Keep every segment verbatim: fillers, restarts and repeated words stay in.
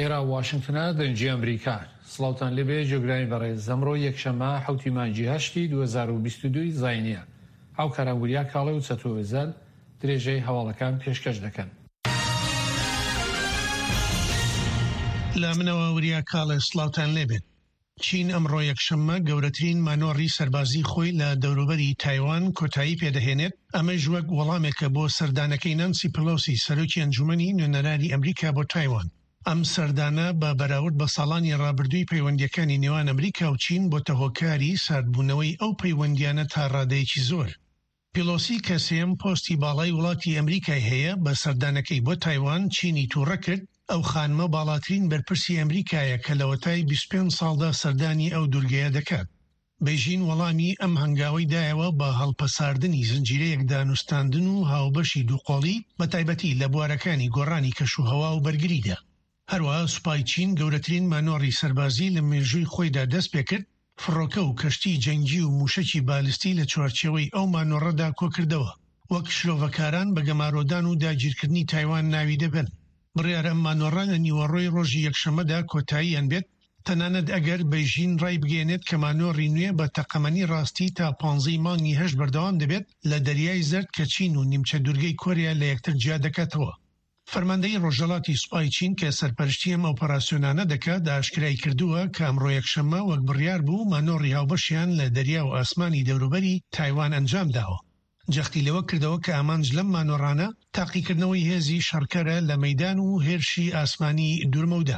ئێرە واشنگتنە دەنجی ئەمریکا سڵاوتان لێبێ جێگرانی بەڕێز ئەمڕۆ یەکشەممە حوتی مانگی هەشتی دوو هەزار و بیست و دوو زاینیە ئەو کارانگوریا کاڵێ و چەتۆوەزەل درێژەی هەواڵەکان پێشکەش دەکەن. لە منەوە وریا کاڵێ سڵاوتان لێبێت. چین ئەمڕۆ یەکشەممە گەورەترین مانۆڕی سەربازی خۆی لە دەوروبەری تایوان کۆتایی پێدەهێنێت، ئەمەش وەک وەڵامێکە بۆ سەردانەکەی نانسی پلۆسی سەرۆکی ئەنجومەنی نوێنەرانی ئەمریکا بۆ تایوان. ئەم سەردانە بە بەراورد بە ساڵانی ڕابردووی پەیوەندیەکانی نێوان ئەمریکا و چین بۆ تەهۆکاری ساردبوونەوەی ئەو پەیوەندیانە تا ڕادەیەکی زۆر. پیلۆسی کە سێم پۆستی باڵای وڵاتی ئەمریکای هەیە بە سەردانەکەی بۆ تایوان چینی تووڕە کرد. ئەو خانمە باڵاترین بەرپرسی ئەمریکایە کە لەوەتای بیست و پێنج ساڵدا سەردانی ئەو دوورگەیە دەکات. بەیژین وەڵامی ئەم هەنگاوەی دایەوە بە هەڵپەساردنی زنجیرەیەک دانوستاندن و هاوبەشی دووقۆڵی بە تایبەتی لە بوارەکانی گۆڕانی کەشوهەوا و بەرگریدا. هەروەها سوپای چین گەورەترین مانۆڕی سەربازی لە مێژووی خۆیدا دەست پێ کرد، فڕۆکە و کەشتی جەنگی و موشەکی بالیستی لە چوارچێوەی ئەو مانۆڕەدا کۆکردەوە، وەک شلۆڤەکاران بە گەمارۆدان و داگیرکردنی تایوان ناوی دەبن. بڕیارە ئەم مانۆڕە لە نیوەڕۆی ڕۆژی یەکشەممەدا کۆتاییان بێت، تەنانەت ئەگەر بەیژین ڕای بگەێنێت کە مانۆڕی نوێ بە تەقەمەنی ڕاستی تا پانزەی مانگی هەشت بەردەوام دەبێت لە دەریای زەرد کە چین و نیمچە دوورگەی کۆریا لە یەکتر جیا دەکاتەوە. فەرماندەی ڕۆژهەڵاتی سوپای چین کە سەرپەرشتی ئەم ئۆپەراسیۆنانە دەکات ئاشکرای کردووە کە ئەمڕۆ یەکشەممە وەک بڕیار بوو مانۆڕی هاوبەشیان لە دەریا و ئاسمانی دەوروبەری تایوان ئەنجام داوە. جەختی لەوە کردەوە کە ئامانج لەم مانۆڕانە تاقیکردنەوەی هێزی شەڕکەرە لە مەیدان و هێرشی ئاسمانی دوورمەودا.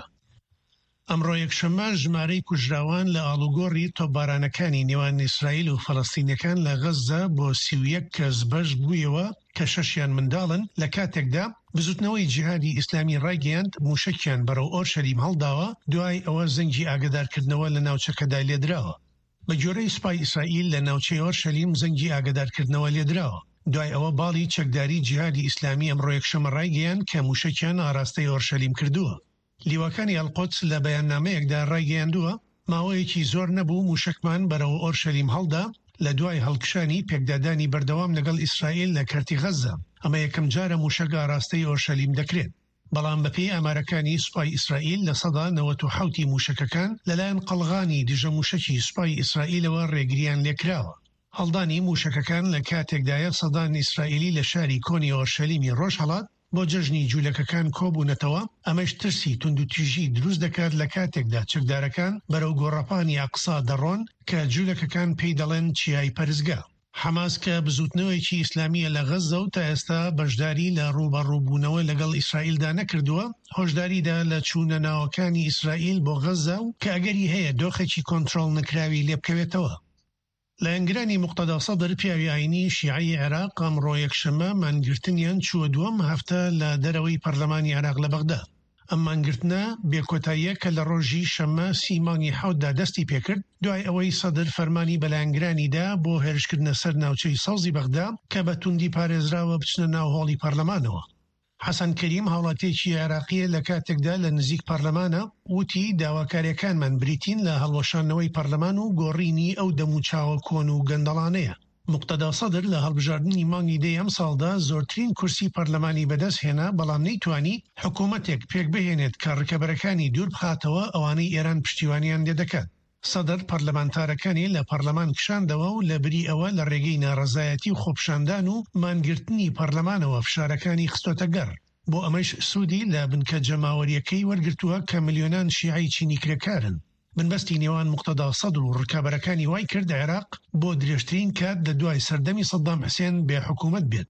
ئەمڕۆ یەکشەممە ژمارەی کوژراوان لە ئاڵوگۆڕی تۆپبارانەکانی نێوان ئیسرائیل و فەڵەستینیەکان لە غەزە بۆ سی و یەک کەس بەش بوویەوە کە شەشیان منداڵن، لە کاتێکدا بزوتنەوەی جیهادی ئیسلامی ڕایگەیاند موشەکیان بەرەو ئۆرشەلیم هەڵداوە دوای ئەوە زەنگی ئاگادارکردنەوە لە ناوچەکەدا لێدراوە. بە جۆرەی سوپای ئیسرائیل لە ناوچەی ئۆرشەلیم زەنگی ئاگادارکردنەوە لێدراوە، دوای ئەوە باڵی چەکداری جیهادی ئیسلامی ئەمڕۆ یەکشەممە ڕایگەیاند کە موشەکیان ئاراستەی ئۆرشەلیم کردووە. لیواکانی ئەڵقودس لە بەیاننامەیەکدا ڕایگەیاندووە ماوەیەکی زۆر نەبوو موشکمان بەرەو ئۆرشەلیم هەڵدا لە دوای هەڵکشانی پێکدادانی بەردەوام لەگەڵ ئیسرائیل لە کەرتی غەزە. ئەمە یەکەم جارە موشەک ئاراستەی ئۆرشەلیم دەکرێت. بەڵام بەپێی ئامارەکانی سوپای ئیسرائیل لە سەدا نەوەت و حوتی موشەکەکان لەلایەن قەڵغانی دژە موشەکی سوپای ئیسرائیلەوە ڕێگریان لێکراوە. هەڵدانی موشەکەکان لە کاتێکدایە سەدان ئیسرائیلی لە شاری کۆنی ئۆرشەلیمی ڕۆژهەڵات بۆ جەژنی جوولەکەکان کۆبوونەتەوە. ئەمەش ترسی تونند و تیژی دروست دەکات لە کاتێکدا چەکدارەکان بەرەو گۆڕەپانی ئەقسا دەڕۆن کە جوولەکەکان پێی دەڵێن چیای پەرزگا. حماس کە بزوتنەوەیکی ئیسلامیە لە غەزە و تا ئێستا بەشداری لە ڕوبەڕووبوونەوە لەگەڵ ئیسرائیلدا نەکردووە، هۆشداریدا لە چوونە ناوەکانی ئیسرائیل بۆ غەزە و کە ئەگەری هەیە دۆخێکی کۆنتڕۆڵ نەکراوی لێ بکەوێتەوە. لە ئەنگرانی موقتەدا سەدر پیاوی ئاینی شیعی عێراق ئەمڕۆ یەکشەممە مانگرتنیان چووە دووەم هەفتە لە دەرەوەی پەرلەمانی عێراق لە بەغدا. ئەم مانگرتنە بێکۆتاییە کە لە ڕۆژی شەممە سی مانگی حەوتدا دەستی پێکرد دوای ئەوەی سەدر فەرمانی بەلایەنگرانیدا بۆ هێرشکردنە سەر ناوچەی سەوزی بەغدا کە بە توندی پارێزراوە بچنە ناو هۆڵی پەرلەمانەوە. حەسەن کەریم هاوڵاتیەکی عێراقیە لە کاتێکدا لە نزیک پەرلەمانە وتی داواکاریەکانمان بریتین لە هەڵوەشانەوەی پەرلەمان و گۆڕینی ئەو دەموچاوە کۆن و گەندەڵانەیە. موقتەدا سەدر لە هەڵبژاردننی مانگی دەی ئەم ساڵدا زۆرترین کورسی پەرلەمانی بەدەست هێنا، بەڵام نەیتوانی حکوومەتێک پێک بهێنێت کە ڕکەبەرەکانی دوور بخاتەوە ئەوانەی ئێران پشتیوانیان لێ دەکات. سەدر پەرلەمانتارەکانی لە پەرلەمان کشاندەوە و لە بری ئەوە لە ڕێگەی ناڕەزایەتی و خۆپشاندان و مانگرتنی پەرلەمانەوە فشارەکانی خستۆتە گەڕ. بۆ ئەمەش سوودی لە بنکە جەماوەریەکەی وەرگرتووە کە ملیۆنان شیعی چینی کرێکارن. بنبەستی نێوان موقتەدا سەدر و ڕکابەرەکانی وای کرد عێراق بۆ درێژترین کات لە دوای سەردەمی سەدام حوسێن بێ حکوومەت بێت.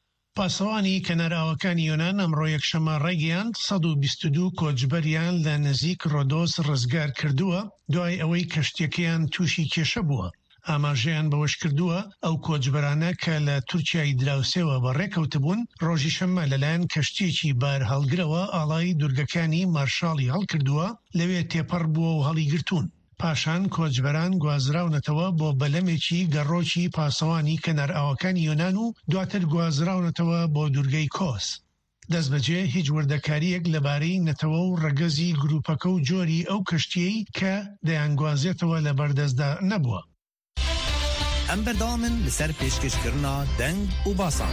پاسەوانی کەناراوەکانی یۆنان ئەمڕۆ یەکشەممە ڕێگەیاند سەد و بیست و دوو کۆچبەریان لە نزیک ڕۆدۆس ڕزگار کردووە دوای ئەوەی کەشتێکیان تووشی کێشە بووە. ئاماژەیان بەوەش کردووە ئەو کۆچبەرانە کە لە تورکیای دراوسێەوە بەڕێکەوتبوون ڕۆژی شەممە لەلایەن کەشتێکی بار هەڵگرەوە ئاڵای دوورگەکانی مارشاڵی هەڵکردووە، لەوێ تێپەڕ بووە و هەڵی گرتوون. پاشان کۆچبەران گوازراونەتەوە بۆ بەلەمێکی گەڕۆکی پاسەوانی کەنارئاوەکانی یۆنان و دواتر گوازراونەتەوە بۆ دوورگەی کۆس. دەست بەجێ هیچ وردەکاریەک لەبارەی نەتەوە و ڕەگەزی گروپەکە و جۆری ئەو کەشتیەی کە دەیانگوازێتەوە لە بەردەستدا نەبووە. ئەم بەردەوامن لەسەر پێشکەشکردنا دەنگ و باسان.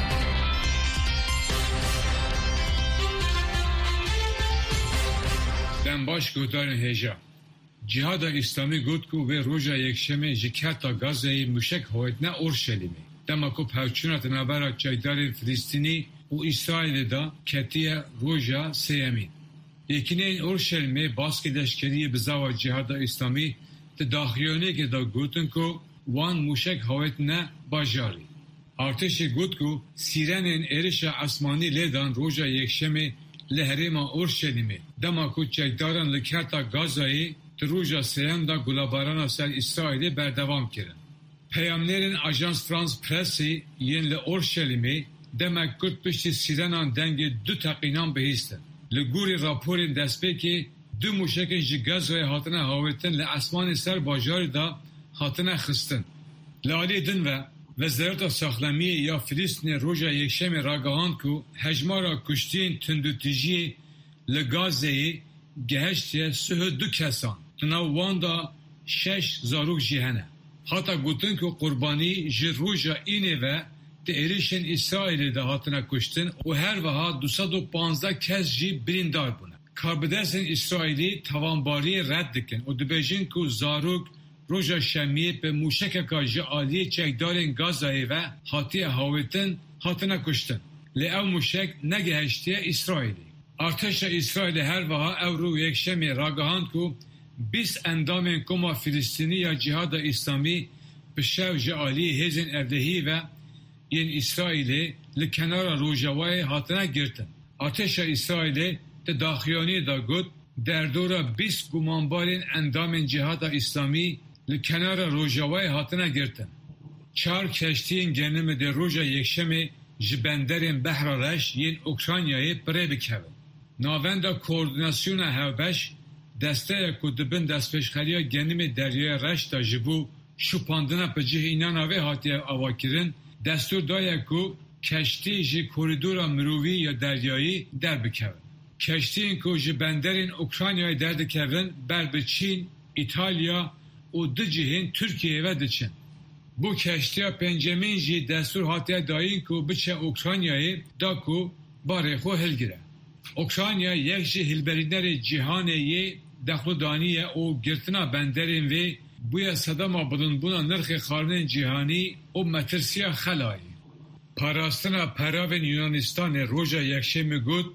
دنباش گودارن هجا جهاد اسلامی گفت که به روز یکشنبه جکتا غزه موشک هویت نه اورشلیمه دما کو پاچونات نبرا چایدار فلسطینی و اسرائیل دا کتیه روزا سیمی یکینه اورشلیمه باسک لشکری بزاوا جهاد اسلامی تداخیونه که دا گوتن که وان موشک هویت نه باجاری ارتش گوت که سیرن ارش آسمانی لیدان روزا یکشنبه لهرما اورشلیمه دما کو چایداران لکتا غزه روزا سیام دا گلاباران سر اسرائیل بردوام کردن. پیامنرین آژانس فرانس پرسی ین ل اورشلیمه demek Kürt pişti Sirenan denge du taqinan bihîstin. Li gûrê raporên destpêkê du mûşekên ji Gazayê hatine hawetin li esmanê ser bajarê da hatine xistin. Li alî din ve Wezareta Saxlemiyê ya Filîstînê roja yekşemê ragihand ku hejmara kuştiyên tundutijiyê li Gazayê geheştiye sihê du kesan. Di nav wan da şeş zarok jî hene. Hata gotin ku qurbanî ji roja înê ve di êrişên İsraîlê de hatine kuştin û her wiha du sed û panzdeh kes jî birîndar bûne. Karbidestên İsraîlî tawanbariyê red dikin û dibêjin ku zarok roja şemiyê bi mûşekeka ji aliyê çekdarên Gazayê ve hatiye hawetin hatine kuştin. Lê ew mûşek negeheştiye İsraîlê. Artêşa İsraîlê her wiha ew rû yekşemê ragihand ku bîst endamên Koma Filîstînî ya Cihada İslamî bi şev ji aliyê hêzên evdehî ve yên İsraîlê li kenara Rojavayê hatine girtin. Artêşa İsraîlê di daxuyaniyê da got derdora bîst gumanbarên endamên Cihada İslamî li kenara Rojavayê hatine girtin. Çar keştiyên genimê de roja yekşemê ji benderên Behra Reş yên Ukraynayê pirê bikevin. Navenda koordinasyona hevbeş desteya ku dibin destpêşxeriya genimê Deryaya Reş da ji bo şupandina bi cih înana wê hatiye avakirin destur daye ku keştî ji koridora mirovî ya deryayî derbikevin. Keştiyên ku ji benderên Ukraynayê derdikevin ber bi Çîn, İtalya û di cihên Tirkiyeyê ve diçin. Bu keştiya pencemên jî destur hatiye dayîn ku biçe Ukraynayê da ku barê xwe hilgire. Ukrayna yek ji hilberînerê cîhanê yê dexwedaniye û girtina benderên vê bûye sedema bilindbûna nirxê xwarinên cîhanî û metirsiya xelayê. Parastina peravên Yunanistanê roja yekşemê got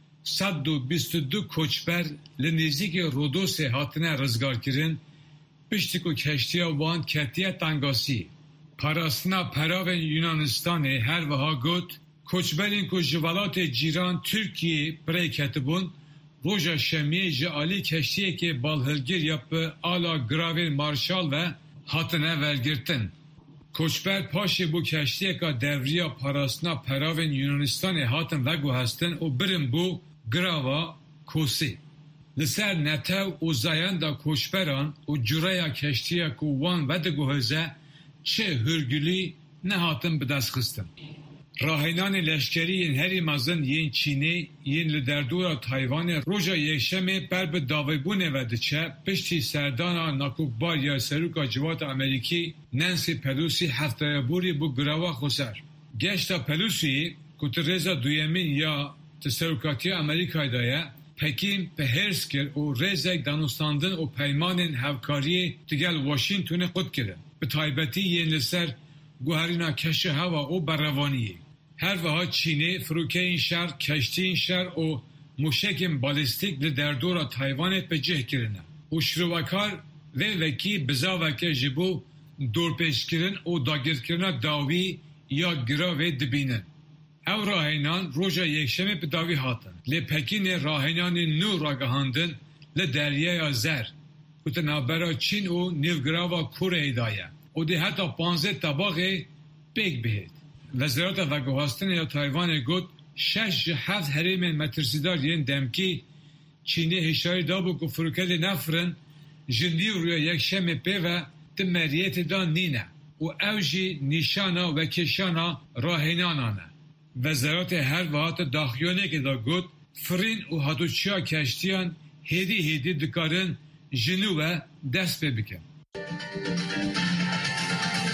sed û bîst û du koçber li nêzîkê Rodosê hatine rizgarkirin piştî ku keştiya wan ketiye Tangasî. Parastina peravên Yunanistanê her wiha got koçberên ku ji welatê cîran Tirkiyeyê pirê ketibûn roja şemiyê ji alî keştiyekê balhilgir ya bi ala giravên Marşal ve hatine velgirtin. Koçber paşê bu keştiyeka devriya parastina peravên Yunanistanê hatin veguhestin û birin bu girava Kosê. Li ser netew û zayan da koçberan û cureya keştiya ku wan vediguhize çi hürgülî nehatin bidestxistin. Rahênanên leşkerî yên herî mezin yên Çînê yên li derdora Taywanê roja yekşemê ber bi davêbûnê ve diçe piştî serdana nakokbar ya Serûka Civata Amerîkî Nancy Pelosi hefteyeborî bu girava xweser. Geşta Pelosi'yê ku ti rêza duyemîn ya ti Serokatiya Amerîkayê de ye Pekîn bi hêrs kir û rêzek danûstandin û peymanên hevkariyê di gel Washingtonê qut kirin. Bi taybetî yên li ser guherîna keşa heva û berrevaniyê. Her wiha Çînê firokeyên şer, keştiyên şer û mûşekên balîstik li derdora Taywanê bi cih kirine. û şirîvekar vê vekî bizaveke ji bo dorpêşkirin û dagirkirina dawî ya giravê dibînin. Ew rahênan roja yekşemê bi dawî hatin. Lê Pekînê rahênanên nû ragihandin li Deryaya Zer ku di navbera Çîn û nêvgirava Koreyê da ye. û dê heta panzê tebaxê pêk bihêt. Wezareta Veguhastinê ya Taywanê got şeş ji heft herêmên metirsîdar yên demkî Çînê hişyarî dabû ku firokeyê nefirin ji nîvroya yekşemê pê ve di meriyetê da nîne û ew jî nîşana vekeşana rahênanan e. Wezaretê her wiha ti daxuyanekê da got firîn û hatûçiya keştiyan hêdî hêdî dikarin ji nû ve dest pê bikin.